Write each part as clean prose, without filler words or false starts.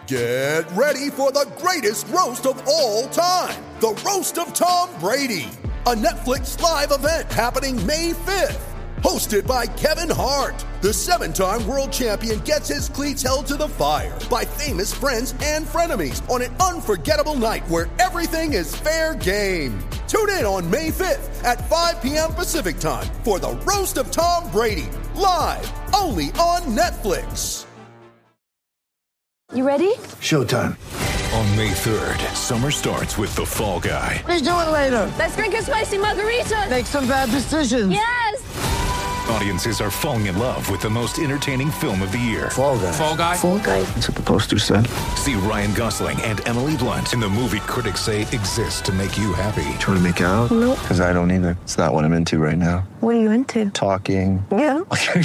Get ready for the greatest roast of all time, the Roast of Tom Brady, a Netflix live event happening May 5th. Hosted by Kevin Hart, the 7-time world champion gets his cleats held to the fire by famous friends and frenemies on an unforgettable night where everything is fair game. Tune in on May 5th at 5 p.m. Pacific time for the Roast of Tom Brady, live only on Netflix. You ready? Showtime. On May 3rd, summer starts with The Fall Guy. Let's do it later. Let's drink a spicy margarita. Make some bad decisions. Yes! Audiences are falling in love with the most entertaining film of the year. Fall Guy. Fall Guy? Fall guy. That's what the poster said. See Ryan Gosling and Emily Blunt in the movie critics say exists to make you happy. Trying to make it out? Nope. Because I don't either. It's not what I'm into right now. What are you into? Talking. Yeah.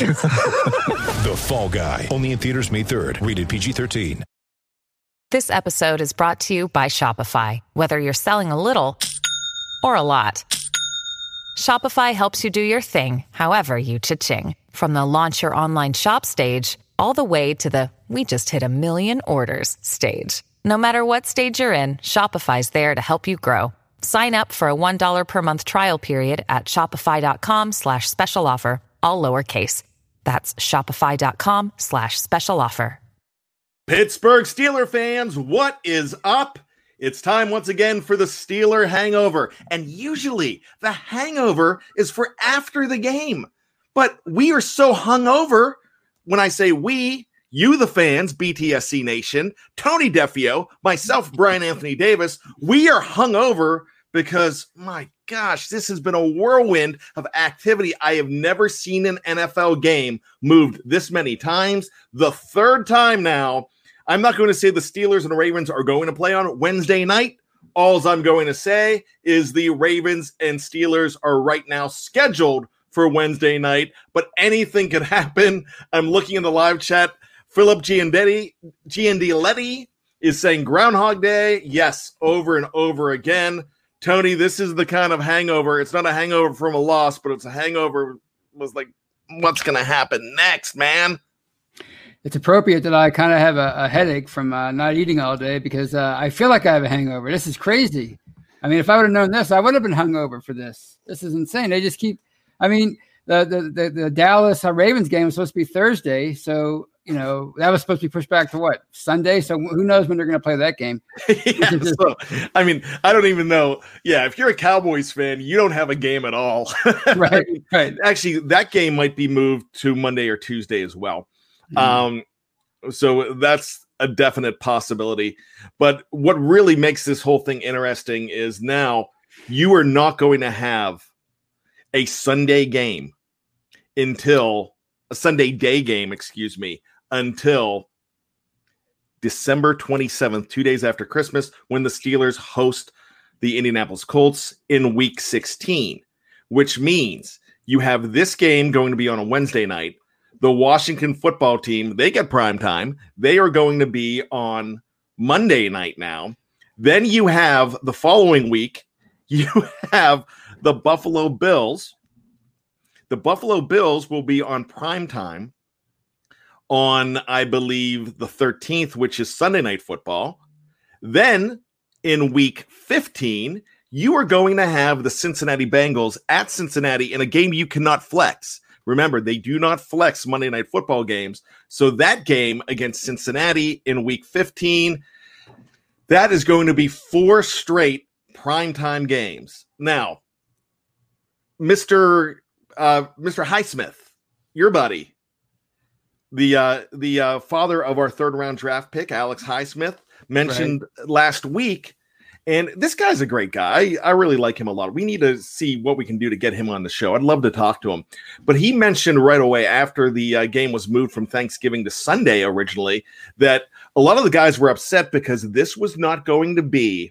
The Fall Guy. Only in theaters May 3rd. Rated PG-13. This episode is brought to you by Shopify. Whether you're selling a little or a lot, Shopify helps you do your thing, however you cha-ching. From the launch your online shop stage, all the way to the we just hit 1 million orders stage. No matter what stage you're in, Shopify's there to help you grow. Sign up for a $1 per month trial period at shopify.com/special offer, all lowercase. That's shopify.com/special offer. Pittsburgh Steeler fans, what is up? It's time once again for the Steeler Hangover. And usually the hangover is for after the game. But we are so hungover. When I say we, you the fans, BTSC Nation, Tony Defio, myself, Brian Anthony Davis, we are hungover because, my gosh, this has been a whirlwind of activity. I have never seen an NFL game moved this many times. The third time now. I'm not going to say the Steelers and the Ravens are going to play on Wednesday night. All I'm going to say is the Ravens and Steelers are right now scheduled for Wednesday night, but anything could happen. I'm looking in the live chat. Philip Giandiletti is saying Groundhog Day. Yes, over and over again. Tony, this is the kind of hangover. It's not a hangover from a loss, but it's a hangover. Was like, what's going to happen next, man? It's appropriate that I kind of have a headache from not eating all day because I feel like I have a hangover. This is crazy. I mean, if I would have known this, I would have been hungover for this. This is insane. They just keep. I mean, the Dallas Ravens game was supposed to be Thursday, so that was supposed to be pushed back to what, Sunday. So who knows when they're going to play that game? Yeah, so, I mean, I don't even know. Yeah, if you're a Cowboys fan, you don't have a game at all. Right. Right. Actually, that game might be moved to Monday or Tuesday as well. So that's a definite possibility. But what really makes this whole thing interesting is now you are not going to have a Sunday game until December 27th, 2 days after Christmas, when the Steelers host the Indianapolis Colts in week 16, which means you have this game going to be on a Wednesday night. The Washington football team, they get prime time. They are going to be on Monday night now. Then you have the following week, you have the Buffalo Bills. The Buffalo Bills will be on prime time on, I believe, the 13th, which is Sunday Night Football. Then in week 15, you are going to have the Cincinnati Bengals at Cincinnati in a game you cannot flex. Remember, they do not flex Monday Night Football games. So that game against Cincinnati in week 15, that is going to be 4 straight primetime games. Now, Mr. Highsmith, your buddy, the father of our third-round draft pick, Alex Highsmith, mentioned last week. And this guy's a great guy. I really like him a lot. We need to see what we can do to get him on the show. I'd love to talk to him. But he mentioned right away after the game was moved from Thanksgiving to Sunday originally that a lot of the guys were upset because this was not going to be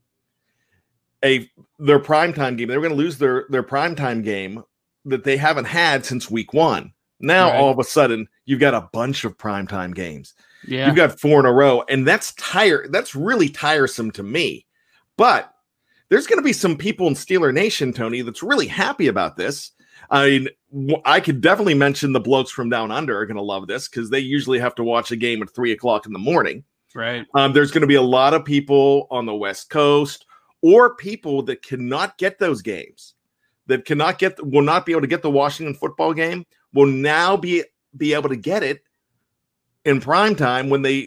their primetime game. They were going to lose their primetime game that they haven't had since week 1. Now, all of a sudden, you've got a bunch of primetime games. Yeah. You've got 4 in a row, and that's really tiresome to me. But there's going to be some people in Steeler Nation, Tony, that's really happy about this. I mean, I could definitely mention the blokes from Down Under are going to love this because they usually have to watch a game at 3 o'clock in the morning. Right. There's going to be a lot of people on the West Coast or people that cannot get those games, that will not be able to get the Washington football game, will now be able to get it in prime time when they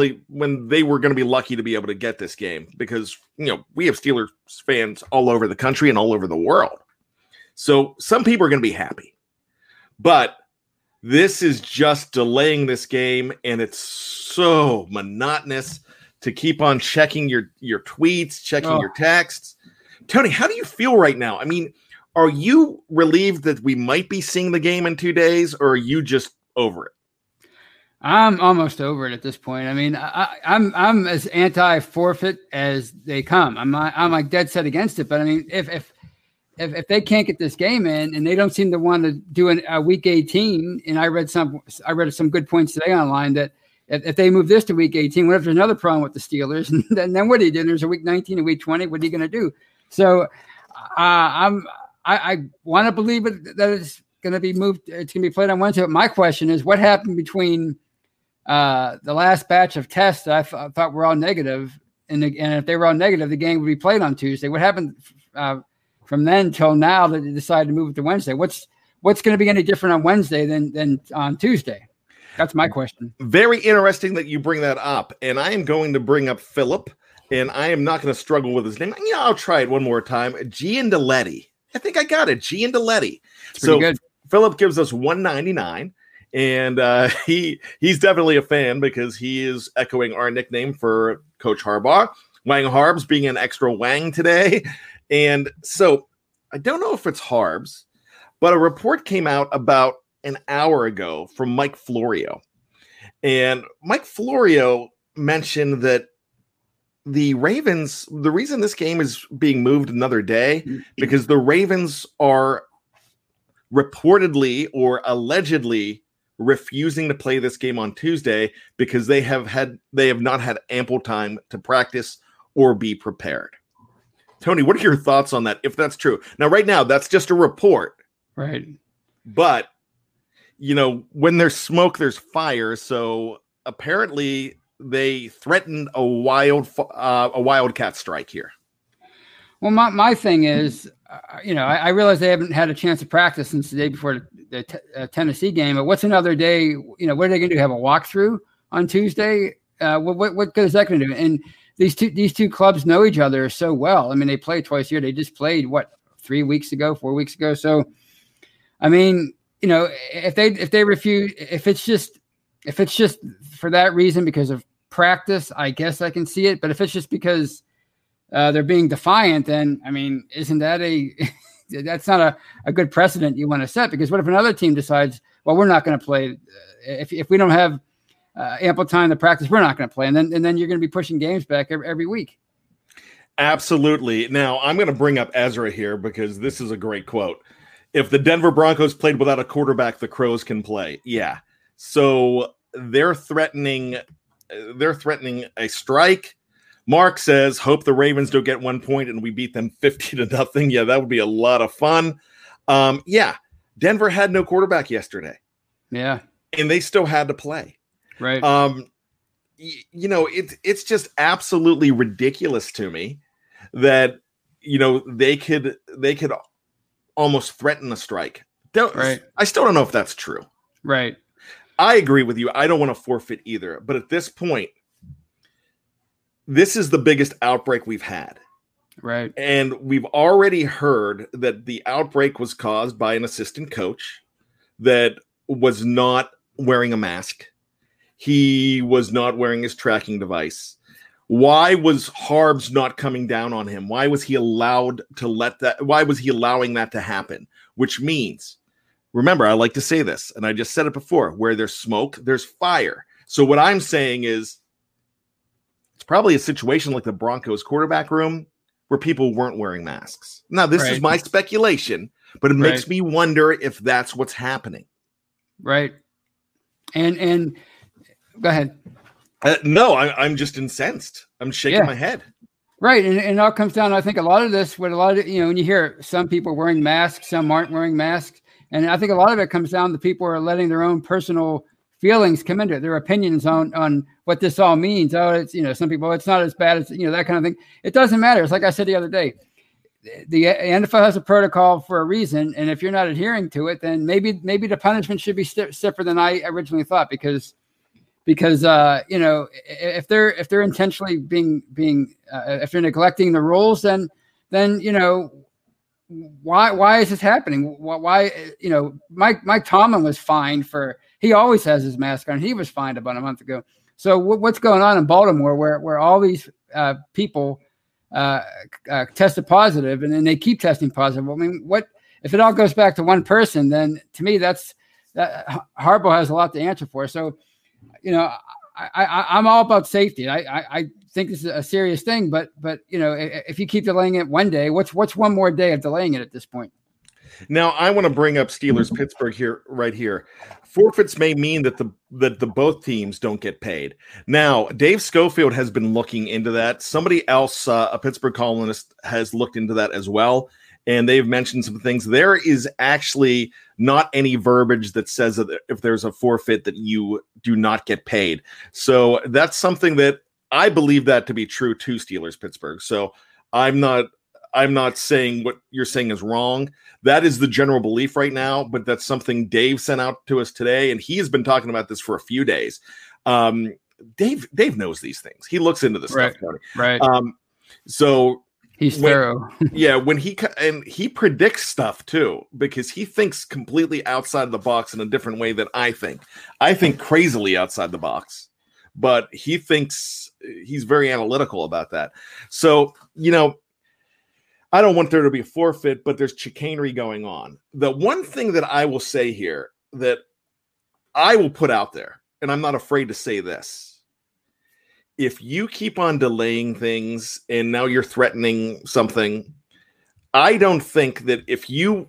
were going to be lucky to be able to get this game, because we have Steelers fans all over the country and all over the world. So some people are going to be happy, but this is just delaying this game, and it's so monotonous to keep on checking your tweets, checking your texts. Tony, how do you feel right now? I mean, are you relieved that we might be seeing the game in 2 days, or are you just over it? I'm almost over it at this point. I mean, I'm as anti-forfeit as they come. I'm like dead set against it. But I mean, if they can't get this game in, and they don't seem to want to do a week 18, and I read some good points today online that if they move this to week 18, what if there's another problem with the Steelers? And then what do you do? There's a week 19 and week 20. What are you going to do? So I want to believe that it's going to be moved. It's going to be played on Wednesday. But my question is, what happened between the last batch of tests that I thought were all negative, and if they were all negative, the game would be played on Tuesday? What happened from then till now that they decided to move it to Wednesday? What's going to be any different on Wednesday than on Tuesday? That's my question. Very interesting that you bring that up, and I am going to bring up Philip, and I am not going to struggle with his name. Yeah, I'll try it one more time. Giandelletti. I think I got it. Giandelletti. So good. Philip gives us $1.99. And he's definitely a fan because he is echoing our nickname for Coach Harbaugh, Wang Harbs being an extra Wang today. And so I don't know if it's Harbs, but a report came out about an hour ago from Mike Florio. And Mike Florio mentioned that the Ravens, the reason this game is being moved another day, because the Ravens are reportedly or allegedly refusing to play this game on Tuesday because they have not had ample time to practice or be prepared. Tony, what are your thoughts on that, if that's true? Now, right now, that's just a report. Right. But, when there's smoke, there's fire. So apparently they threatened a wildcat strike here. Well, my thing is, I realize they haven't had a chance to practice since the day before the Tennessee game. But what's another day? What are they going to do? Have a walkthrough on Tuesday? What good is that going to do? And these two clubs know each other so well. I mean, they play twice a year. They just played 4 weeks ago. So, I mean, if they refuse, if it's just for that reason because of practice, I guess I can see it. But if it's just because they're being defiant, then I mean, isn't that that's not a good precedent you want to set? Because what if another team decides, well, we're not going to play if we don't have ample time to practice, we're not going to play, and then you're going to be pushing games back every week. Absolutely. Now I'm going to bring up Ezra here because this is a great quote. If the Denver Broncos played without a quarterback, the Crows can play. Yeah. So they're threatening a strike. Mark says, hope the Ravens don't get 1 point and we beat them 50-0. Yeah, that would be a lot of fun. Yeah, Denver had no quarterback yesterday. Yeah. And they still had to play. Right. It's just absolutely ridiculous to me that, they could almost threaten a strike. Right. I still don't know if that's true. Right. I agree with you. I don't want to forfeit either. But at this point, this is the biggest outbreak we've had. Right. And we've already heard that the outbreak was caused by an assistant coach that was not wearing a mask. He was not wearing his tracking device. Why was Harbs not coming down on him? Why was he allowing that to happen? Which means, remember, I like to say this, and I just said it before, where there's smoke, there's fire. So what I'm saying is, it's probably a situation like the Broncos quarterback room where people weren't wearing masks. Now, this is my speculation, but it makes me wonder if that's what's happening. Right. And go ahead. No, I'm just incensed. I'm shaking my head. Right. And it all comes down, I think, when you hear some people wearing masks, some aren't wearing masks. And I think a lot of it comes down to people are letting their own personal feelings come into it, their opinions on what this all means. Oh, it's, some people, it's not as bad as, that kind of thing. It doesn't matter. It's like I said the other day, the NFL has a protocol for a reason. And if you're not adhering to it, then maybe the punishment should be stiffer than I originally thought, because if they're intentionally being if they're neglecting the rules, then why is this happening? Why Mike Tomlin was fined he always has his mask on. He was fined about a month ago. So what's going on in Baltimore where all these people tested positive, and then they keep testing positive? I mean, what if it all goes back to one person? Then to me, that Harbaugh has a lot to answer for. So, I'm all about safety. I think this is a serious thing, but if you keep delaying it one day, what's one more day of delaying it at this point? Now, I want to bring up Steelers Pittsburgh right here. Forfeits may mean that the both teams don't get paid. Now, Dave Schofield has been looking into that. Somebody else, a Pittsburgh columnist, has looked into that as well, and they've mentioned some things. There is actually not any verbiage that says that if there's a forfeit that you do not get paid. So that's something that I believe that to be true to Steelers Pittsburgh. So I'm not saying what you're saying is wrong. That is the general belief right now, but that's something Dave sent out to us today, and he has been talking about this for a few days. Dave knows these things. He looks into this stuff, Tony. Right. So he's thorough. When he predicts stuff too, because he thinks completely outside the box in a different way than I think. I think crazily outside the box, but he thinks he's very analytical about that. So, I don't want there to be a forfeit, but there's chicanery going on. The one thing that I will say here that I will put out there, and I'm not afraid to say this, if you keep on delaying things and now you're threatening something, I don't think that the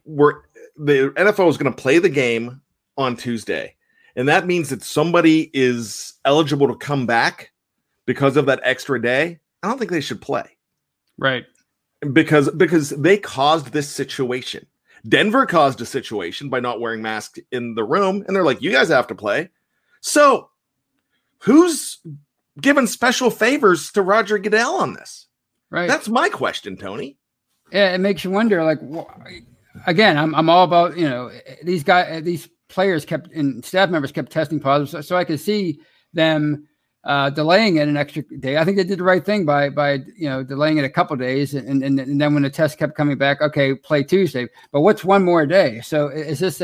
NFL is going to play the game on Tuesday, and that means that somebody is eligible to come back because of that extra day, I don't think they should play. Right. Because they caused this situation. Denver caused a situation by not wearing masks in the room, and they're like, you guys have to play. So who's giving special favors to Roger Goodell on this? Right. That's my question, Tony. Yeah, it makes you wonder, like, again, I'm all about, these players and staff members kept testing positive. So I could see them delaying it an extra day. I think they did the right thing by delaying it a couple of days, and then when the test kept coming back, okay, play Tuesday. But what's one more day? So is this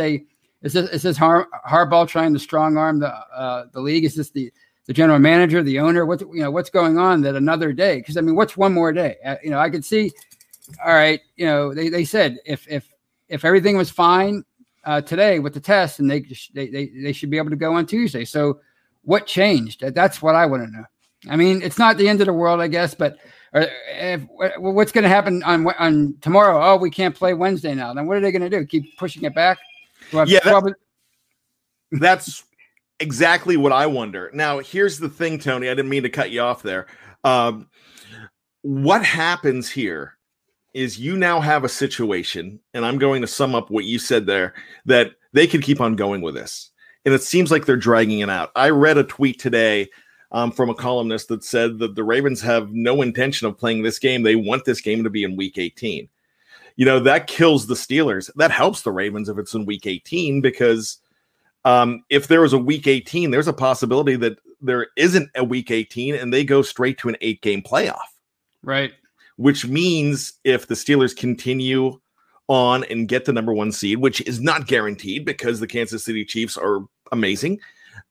Harbaugh trying to strong arm the league? Is this the general manager, the owner? What's going on that another day? Because I mean, what's one more day? I could see. All right, they said if everything was fine today with the test, and they should be able to go on Tuesday. So what changed? That's what I want to know. I mean, it's not the end of the world, I guess, but what's going to happen on tomorrow? Oh, we can't play Wednesday now. Then what are they going to do? Keep pushing it back? That's exactly what I wonder. Now, here's the thing, Tony. I didn't mean to cut you off there. What happens here is you now have a situation, and I'm going to sum up what you said there, that they could keep on going with this. And it seems like they're dragging it out. I read a tweet today from a columnist that said that the Ravens have no intention of playing this game. They want this game to be in Week 18. That kills the Steelers. That helps the Ravens if it's in Week 18, because if there was a Week 18, there's a possibility that there isn't a Week 18 and they go straight to an 8-game playoff. Right. Which means if the Steelers continue on and get the number 1 seed, which is not guaranteed because the Kansas City Chiefs are amazing.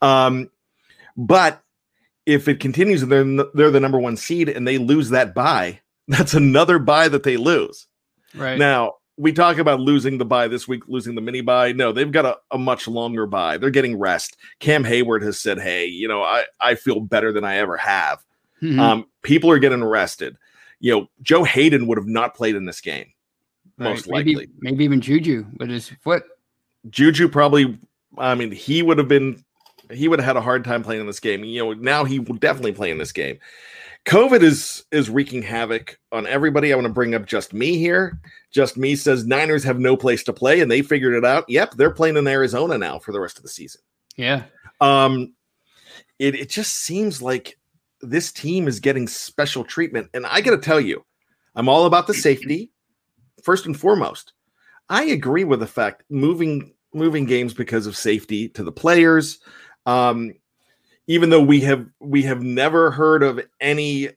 But if it continues and they're the number 1 seed and they lose that bye, that's another bye that they lose. Right. Now, we talk about losing the bye this week, losing the mini bye. No, they've got a much longer bye. They're getting rest. Cam Hayward has said, hey, I feel better than I ever have. Mm-hmm. People are getting rested. Joe Hayden would have not played in this game. Most likely. Maybe even Juju with his foot. Juju probably, he would have had a hard time playing in this game. Now he will definitely play in this game. COVID is wreaking havoc on everybody. I want to bring up Just Me here. Just Me says Niners have no place to play, and they figured it out. Yep, they're playing in Arizona now for the rest of the season. Yeah. It just seems like this team is getting special treatment. And I got to tell you, I'm all about the safety first and foremost. I agree with the fact moving games because of safety to the players. Even though we have never heard of any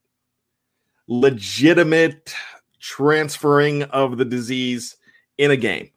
legitimate transferring of the disease in a game.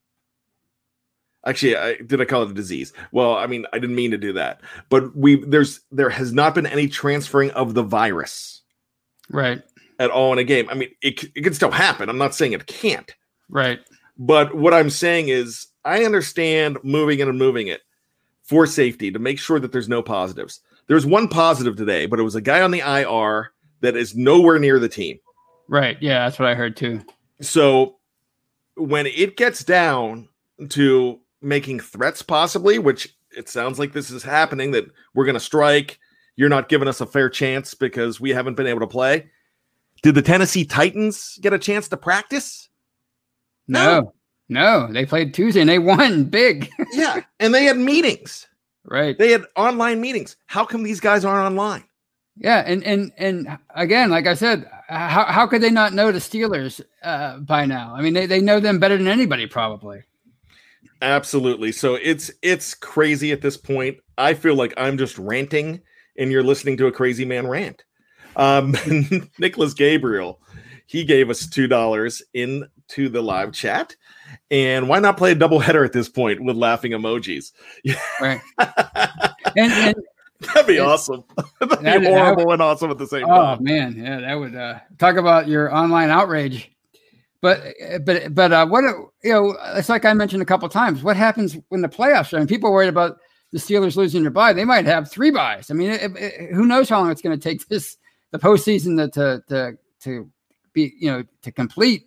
Actually, did I call it a disease? Well, I mean, I didn't mean to do that. But there has not been any transferring of the virus, right, at all in a game. I mean, it can still happen. I'm not saying it can't. Right. But what I'm saying is I understand moving it for safety to make sure that there's no positives. There's one positive today, but it was a guy on the IR that is nowhere near the team. Right. Yeah, that's what I heard too. So when it gets down to making threats possibly, which it sounds like this is happening, that we're going to strike, you're not giving us a fair chance because we haven't been able to play. Did the Tennessee Titans get a chance to practice? No, they played Tuesday and they won big. Yeah, and they had meetings. Right. They had online meetings. How come these guys aren't online? Yeah, and again, like I said, how could they not know the Steelers by now? I mean, they know them better than anybody probably. Absolutely. So it's crazy at this point. I feel like I'm just ranting and you're listening to a crazy man rant. Nicholas Gabriel, he gave us $2 into the live chat. And why not play a doubleheader at this point with laughing emojis? Right. and that'd be awesome. That'd be horrible and awesome at the same time. Oh man, yeah, that would talk about your online outrage. But what it's like I mentioned a couple of times. What happens when the playoffs are? I mean, people are worried about the Steelers losing their bye. They might have 3 byes. I mean, who knows how long it's going to take the postseason to be to complete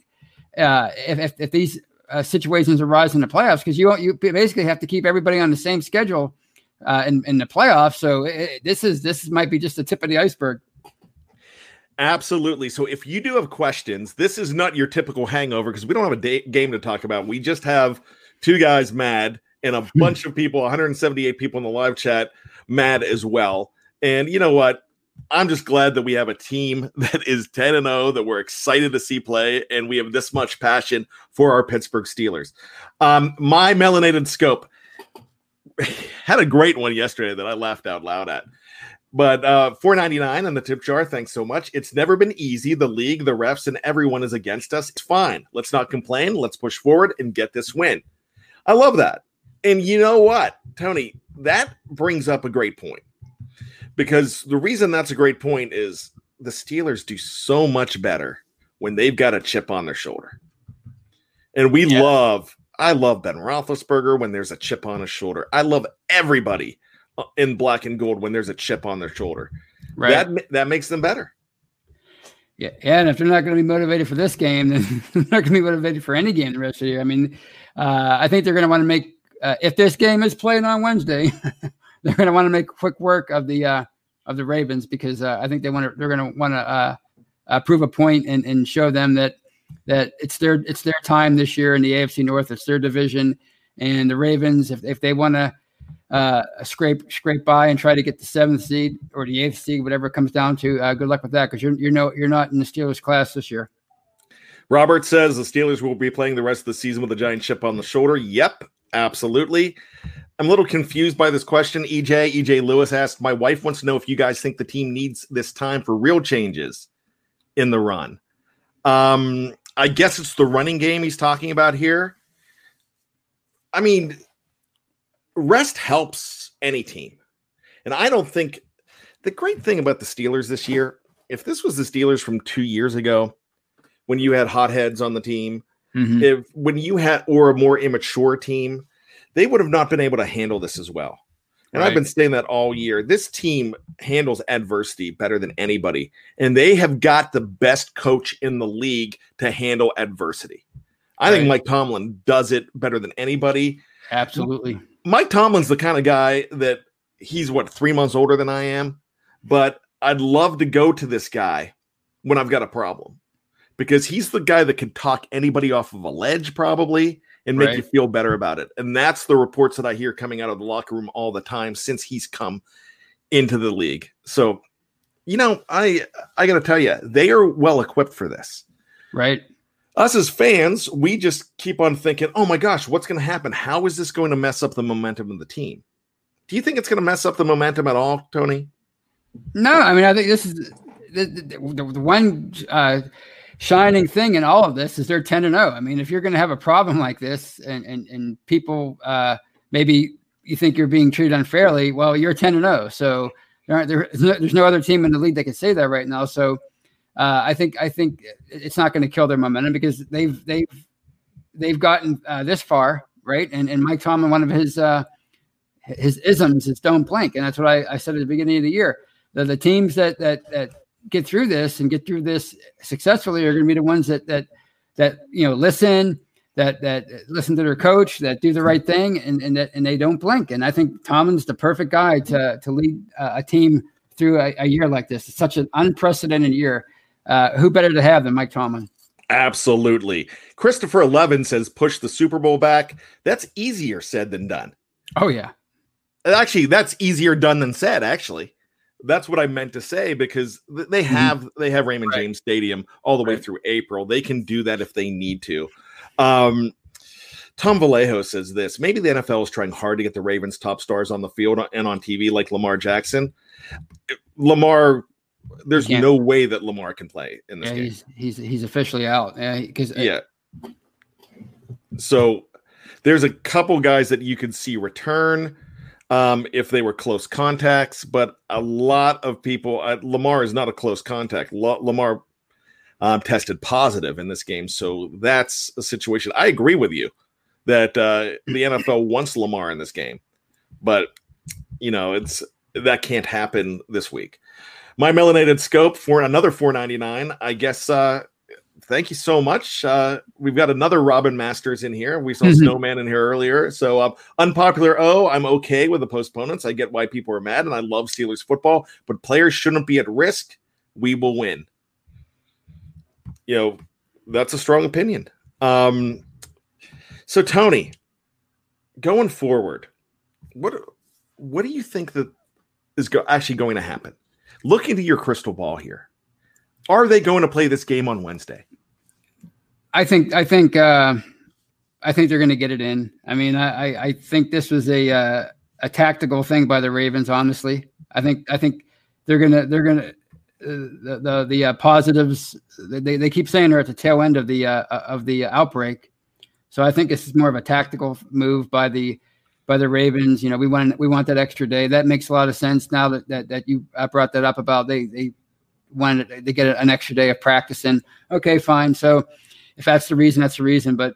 if these situations arise in the playoffs, because you basically have to keep everybody on the same schedule in the playoffs. So this might be just the tip of the iceberg. Absolutely. So if you do have questions, this is not your typical hangover because we don't have a game to talk about. We just have 2 guys mad and a bunch of people, 178 people in the live chat, mad as well. And you know what? I'm just glad that we have a team that is 10-0, that we're excited to see play, and we have this much passion for our Pittsburgh Steelers. My Melanated Scope had a great one yesterday that I laughed out loud at. But $4.99 on the tip jar. Thanks so much. It's never been easy. The league, the refs, and everyone is against us. It's fine. Let's not complain. Let's push forward and get this win. I love that. And you know what, Tony? That brings up a great point. Because the reason that's a great point is the Steelers do so much better when they've got a chip on their shoulder. And I love Ben Roethlisberger when there's a chip on his shoulder. I love everybody in black and gold when there's a chip on their shoulder. Right. That makes them better. Yeah, and if they're not going to be motivated for this game, then they're not going to be motivated for any game the rest of the year. I mean, I think they're going to want to make if this game is played on Wednesday, they're going to want to make quick work of the Ravens, because I think they're going to want to prove a point and show them that it's their time this year in the AFC North. It's their division, and the Ravens, if they want to scrape by and try to get the 7th seed or the 8th seed, whatever it comes down to, good luck with that, because you're not in the Steelers class this year. Robert says the Steelers will be playing the rest of the season with a giant chip on the shoulder. Yep, absolutely. I'm a little confused by this question. EJ Lewis asked, my wife wants to know if you guys think the team needs this time for real changes in the run. I guess it's the running game he's talking about here. I mean, rest helps any team. And I don't think the great thing about the Steelers this year, if this was the Steelers from 2 years ago, when you had hotheads on the team, when you had, or a more immature team, they would have not been able to handle this as well. And right. I've been saying that all year. This team handles adversity better than anybody. And they have got the best coach in the league to handle adversity. I think Mike Tomlin does it better than anybody. Absolutely. Mike Tomlin's the kind of guy that he's 3 months older than I am, but I'd love to go to this guy when I've got a problem, because he's the guy that can talk anybody off of a ledge probably and make you feel better about it. And that's the reports that I hear coming out of the locker room all the time since he's come into the league. So, I got to tell you, they are well equipped for this. Right. Us as fans, we just keep on thinking, oh my gosh, what's going to happen? How is this going to mess up the momentum of the team? Do you think it's going to mess up the momentum at all, Tony? No, I mean, I think this is the one shining thing in all of this is they're 10-0. I mean, if you're going to have a problem like this and people maybe you think you're being treated unfairly, well, you're 10-0. So there's no other team in the league that can say that right now. So I think it's not going to kill their momentum because they've gotten this far, right? And Mike Tomlin, one of his isms is don't blink, and that's what I said at the beginning of the year. The teams that get through this and get through this successfully are going to be the ones that listen, that listen to their coach, that do the right thing, and they don't blink. And I think Tomlin's the perfect guy to lead a team through a year like this. It's such an unprecedented year. Who better to have than Mike Tomlin? Absolutely. Christopher Levin says, push the Super Bowl back. That's easier said than done. Oh, yeah. Actually, that's easier done than said, actually. That's what I meant to say because they have Raymond James Stadium all the way through April. They can do that if they need to. Tom Vallejo says this. Maybe the NFL is trying hard to get the Ravens' top stars on the field and on TV like Lamar Jackson. Lamar, there's no way that Lamar can play in this game. He's officially out. So there's a couple guys that you could see return if they were close contacts, but a lot of people, Lamar is not a close contact. Lamar tested positive in this game. So that's a situation. I agree with you that the NFL wants Lamar in this game, but that can't happen this week. My Melanated Scope for another $4.99. I guess, thank you so much. We've got another Robin Masters in here. We saw Snowman in here earlier. So unpopular I'm okay with the postponements. I get why people are mad, and I love Steelers football, but players shouldn't be at risk. We will win. That's a strong opinion. So Tony, going forward, what do you think that is actually going to happen? Look into your crystal ball here. Are they going to play this game on Wednesday? I think they're going to get it in. I mean, I think this was a tactical thing by the Ravens. Honestly, I think they're gonna the positives. They keep saying they're at the tail end of the outbreak. So I think this is more of a tactical move by the Ravens. We want that extra day. That makes a lot of sense now that you brought that up about they wanted to get an extra day of practicing. Okay, fine. So if that's the reason, that's the reason. But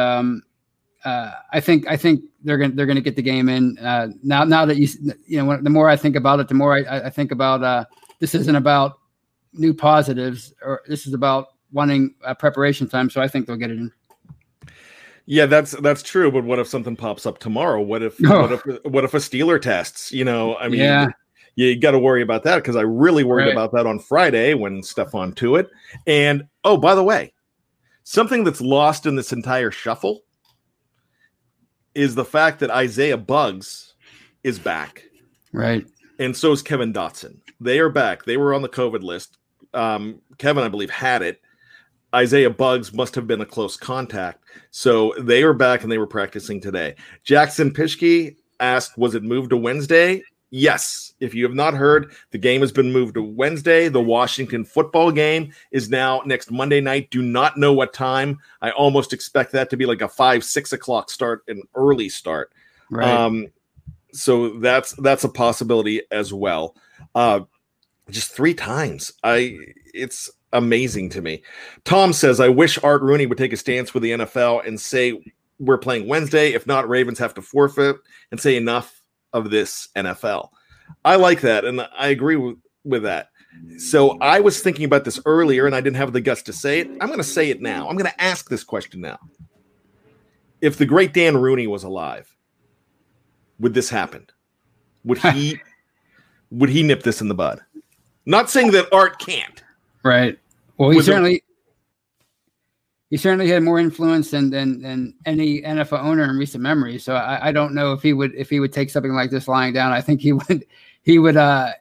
I think they're going to get the game in now that the more I think about it, the more I think about this isn't about new positives, or this is about wanting preparation time. So I think they'll get it in. Yeah, that's true. But what if something pops up tomorrow? What if a Steeler tests? You got to worry about that because I really worried about that on Friday when Stephon Tuitt. And by the way, something that's lost in this entire shuffle is the fact that Isaiah Buggs is back, right? And so is Kevin Dotson. They are back. They were on the COVID list. Kevin, I believe, had it. Isaiah Buggs must have been a close contact. So they are back and they were practicing today. Jackson Pischke asked, was it moved to Wednesday? Yes. If you have not heard, the game has been moved to Wednesday. The Washington football game is now next Monday night. Do not know what time. I almost expect that to be like a 5-6 o'clock start, an early start. Right. So that's a possibility as well. Just 3 times. It's amazing to me. Tom says, I wish Art Rooney would take a stance with the NFL and say we're playing Wednesday. If not, Ravens have to forfeit and say enough of this NFL. I like that, and I agree with that. So I was thinking about this earlier, and I didn't have the guts to say it. I'm going to say it now. I'm going to ask this question now. If the great Dan Rooney was alive, would this happen? Would he nip this in the bud? Not saying that Art can't. Right. Well, he he certainly had more influence than any NFL owner in recent memory. So I don't know if he would take something like this lying down. I think he would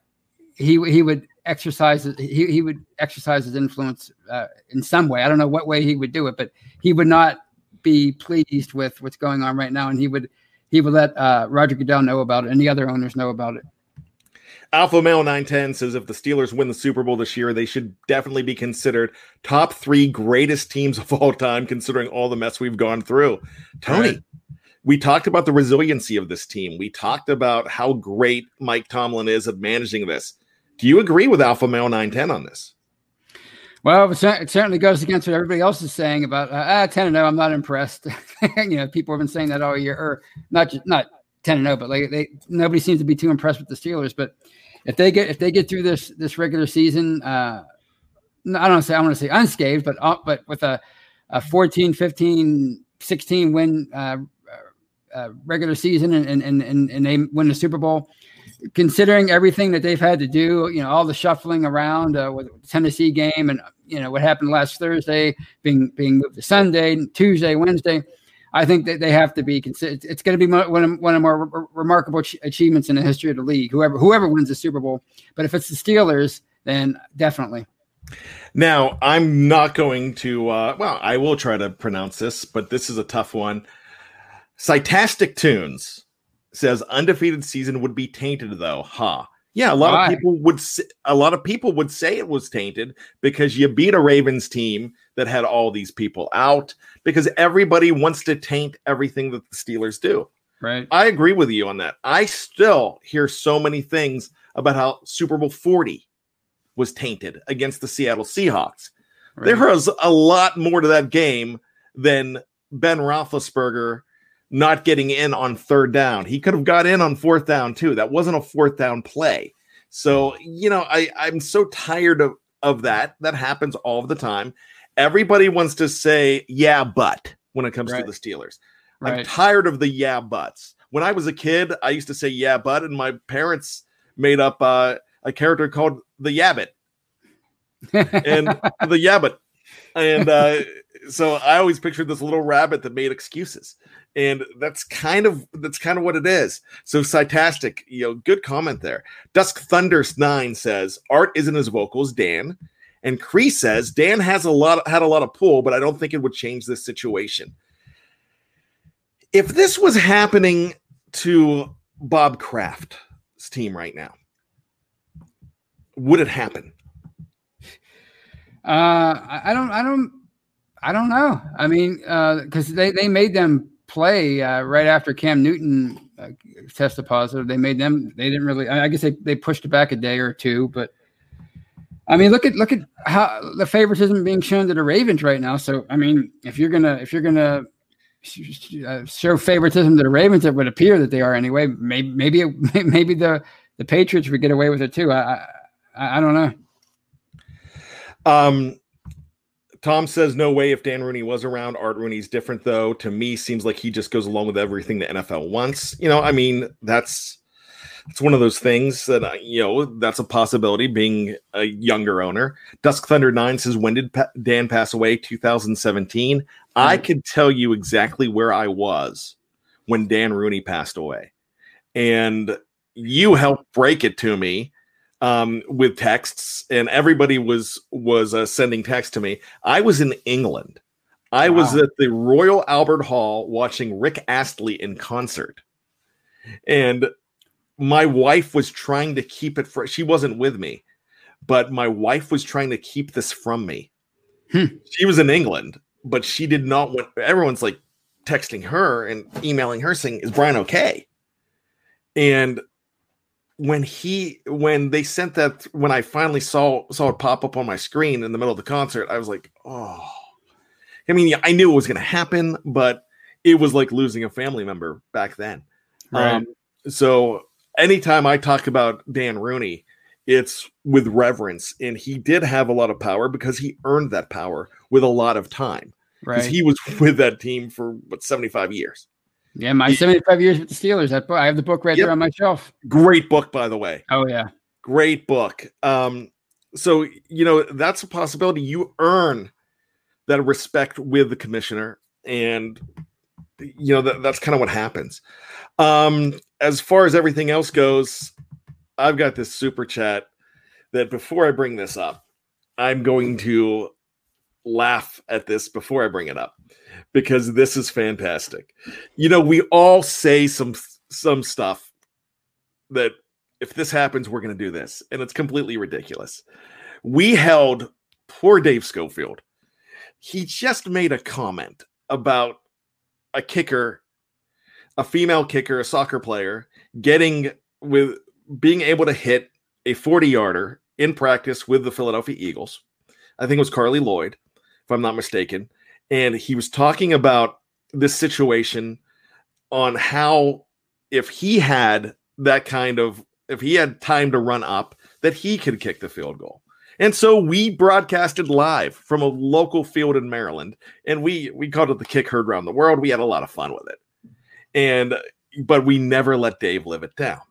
exercise his influence in some way. I don't know what way he would do it, but he would not be pleased with what's going on right now, and he would let Roger Goodell know about it and the other owners know about it. Alpha Male 910 says if the Steelers win the Super Bowl this year, they should definitely be considered top 3 greatest teams of all time, considering all the mess we've gone through. Tony, right. We talked about the resiliency of this team. We talked about how great Mike Tomlin is at managing this. Do you agree with Alpha Male 910 on this? Well, it certainly goes against what everybody else is saying about 10-0. I'm not impressed. People have been saying that all year, or not 10-0, but nobody seems to be too impressed with the Steelers. But if they get through this regular season, I want to say unscathed, but with a 14, 15, 16 win regular season and they win the Super Bowl, considering everything that they've had to do, all the shuffling around with the Tennessee game and what happened last Thursday being moved to Sunday, Tuesday, Wednesday, I think that they have to be considered. It's going to be one of the more remarkable achievements in the history of the league. Whoever wins the Super Bowl, but if it's the Steelers, then definitely. Now, I'm not going to. I will try to pronounce this, but this is a tough one. Cytastic Tunes says undefeated season would be tainted, though. Yeah, a lot of people would say it was tainted because you beat a Ravens team that had all these people out, because everybody wants to taint everything that the Steelers do. Right. I agree with you on that. I still hear so many things about how Super Bowl 40 was tainted against the Seattle Seahawks. Right. There was a lot more to that game than Ben Roethlisberger not getting in on 3rd down. He could have got in on 4th down too. That wasn't a 4th down play. So, I'm so tired of that. That happens all the time. Everybody wants to say, yeah, but when it comes to the Steelers. Right. I'm tired of the yeah, buts. When I was a kid, I used to say yeah, but, and my parents made up a character called the Yabbit. And the Yabbit. And so I always pictured this little rabbit that made excuses. And that's kind of what it is. So Cytastic, good comment there. Dusk Thunders 9 says Art isn't as vocal as Dan. And Cree says Dan had a lot of pull, but I don't think it would change this situation. If this was happening to Bob Kraft's team right now, would it happen? I don't know. I mean, because they made them play right after Cam Newton tested positive. They didn't really. I guess they pushed it back a day or two, but I mean, look at how the favoritism being shown to the Ravens right now. So I mean, if you're gonna show favoritism to the Ravens, it would appear that they are anyway. Maybe the Patriots would get away with it too. I don't know. Tom says, no way if Dan Rooney was around. Art Rooney's different, though. To me, seems like he just goes along with everything the NFL wants. I mean, it's one of those things that, that's a possibility, being a younger owner. Dusk Thunder 9 says, when did Dan pass away? 2017. Mm-hmm. I could tell you exactly where I was when Dan Rooney passed away. And you helped break it to me. With texts, and everybody was sending text to me. I was in England. I was at the Royal Albert Hall watching Rick Astley in concert, and my wife was trying to keep it she wasn't with me, but my wife was trying to keep this from me. She was in England, but she did not want. Everyone's like texting her and emailing her saying, "Is Brian okay?" And when they sent that, when I finally saw it pop up on my screen in the middle of the concert, I was like, oh. I mean, I knew it was going to happen, but it was like losing a family member back then. Right. So anytime I talk about Dan Rooney, it's with reverence, and he did have a lot of power because he earned that power with a lot of time. Right. Because he was with that team for 75 years. Yeah, my 75 years with the Steelers. I have the book right there on my shelf. Great book, by the way. Oh, yeah. Great book. So, that's a possibility. You earn that respect with the commissioner, and that's kind of what happens. As far as everything else goes, I've got this super chat that before I bring this up, I'm going to laugh at this before I bring it up, because this is fantastic. We all say some stuff that if this happens, we're going to do this, and it's completely ridiculous. We held poor Dave Schofield. He just made a comment about a kicker, a female kicker, a soccer player, being able to hit a 40-yarder in practice with the Philadelphia Eagles. I think it was Carly Lloyd, if I'm not mistaken. And he was talking about this situation on how if he had time to run up, that he could kick the field goal. And so we broadcasted live from a local field in Maryland, and we called it the Kick Heard Around the World. We had a lot of fun with it. But we never let Dave live it down.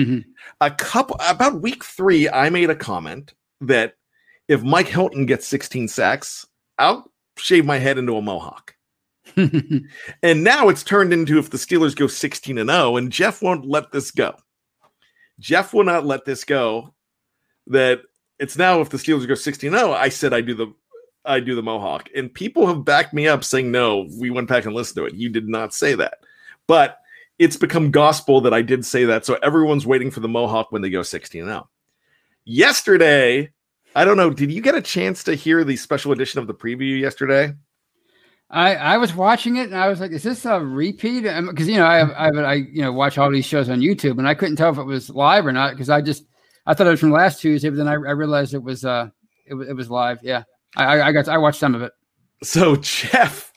About week 3, I made a comment that if Mike Hilton gets 16 sacks, I'll shave my head into a mohawk. And now it's turned into if the Steelers go 16-0, and Jeff won't let this go. Jeff will not let this go. That it's now if the Steelers go 16-0, I said I do the mohawk, and people have backed me up saying no. We went back and listened to it. You did not say that, but it's become gospel that I did say that. So everyone's waiting for the mohawk when they go 16-0. Yesterday, I don't know. Did you get a chance to hear the special edition of the preview yesterday? I was watching it and I was like, is this a repeat? Because I watch all these shows on YouTube, and I couldn't tell if it was live or not, because I thought it was from last Tuesday, but then I realized it was live. Yeah, I watched some of it. So Jeff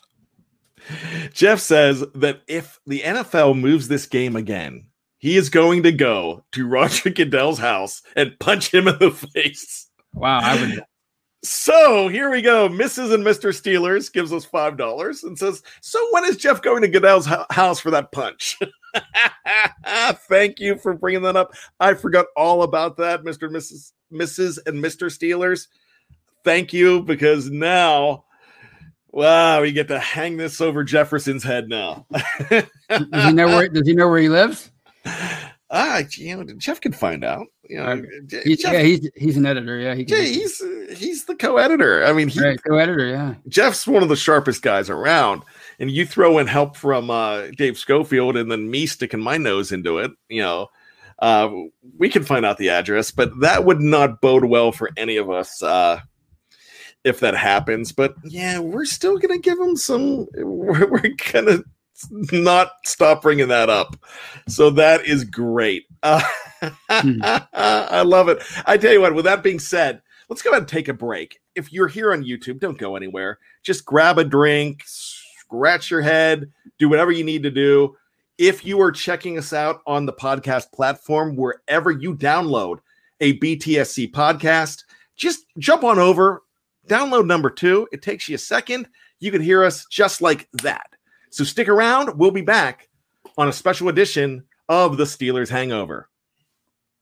says that if the NFL moves this game again, he is going to go to Roger Goodell's house and punch him in the face. Wow, I would. So here we go. Mrs. and Mr. Steelers gives us $5 and says, so when is Jeff going to Goodell's house for that punch? Thank you for bringing that up. I forgot all about that, Mr. and Mrs. and Mr. Steelers. Thank you, because now, wow, we get to hang this over Jefferson's head now. Does he know where he lives? Jeff can find out. He's an editor. Yeah, he's the co-editor. I mean, co-editor. Yeah, Jeff's one of the sharpest guys around. And you throw in help from Dave Schofield, and then me sticking my nose into it. We can find out the address, but that would not bode well for any of us if that happens. But yeah, we're still gonna give him some. We're gonna not stop bringing that up. So that is great. I love it. I tell you what, with that being said, let's go ahead and take a break. If you're here on YouTube, don't go anywhere. Just grab a drink, scratch your head, do whatever you need to do. If you are checking us out on the podcast platform, wherever you download a BTSC podcast, just jump on over, download number 2. It takes you a second. You can hear us just like that. So stick around. We'll be back on a special edition of the Steelers Hangover.